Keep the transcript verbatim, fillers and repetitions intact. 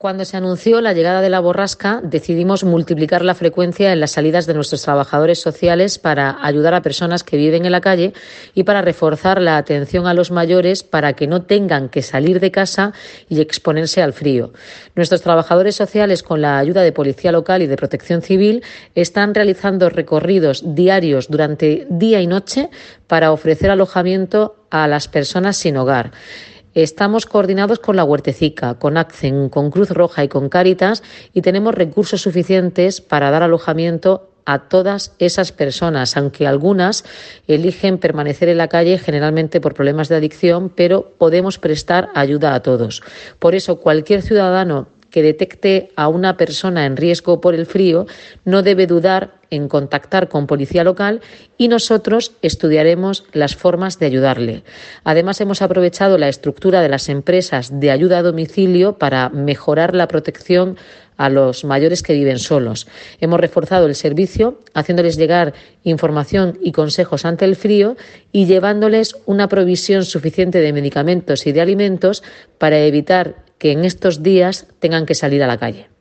Cuando se anunció la llegada de la borrasca, decidimos multiplicar la frecuencia en las salidas de nuestros trabajadores sociales para ayudar a personas que viven en la calle y para reforzar la atención a los mayores para que no tengan que salir de casa y exponerse al frío. Nuestros trabajadores sociales, con la ayuda de Policía Local y de Protección Civil, están realizando recorridos diarios durante día y noche para ofrecer alojamiento a las personas sin hogar. Estamos coordinados con la Huertecica, con ACCEN, con Cruz Roja y con Cáritas y tenemos recursos suficientes para dar alojamiento a todas esas personas, aunque algunas eligen permanecer en la calle generalmente por problemas de adicción, pero podemos prestar ayuda a todos. Por eso, cualquier ciudadano que detecte a una persona en riesgo por el frío no debe dudar en contactar con Policía Local y nosotros estudiaremos las formas de ayudarle. Además, hemos aprovechado la estructura de las empresas de ayuda a domicilio para mejorar la protección a los mayores que viven solos. Hemos reforzado el servicio, haciéndoles llegar información y consejos ante el frío y llevándoles una provisión suficiente de medicamentos y de alimentos para evitar que en estos días tengan que salir a la calle.